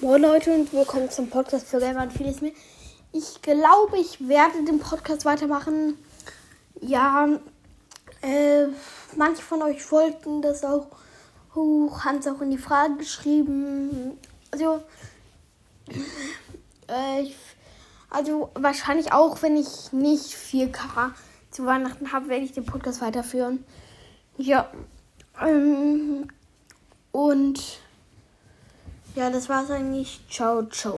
Moin Leute und willkommen zum Podcast für Gamer und vieles mehr. Ich glaube, ich werde den Podcast weitermachen. Ja, manche von euch wollten das auch. Hans auch in die Frage geschrieben. Also wahrscheinlich auch, wenn ich nicht 4K zu Weihnachten habe, werde ich den Podcast weiterführen. Ja, und ja, das war's eigentlich. Ciao, ciao.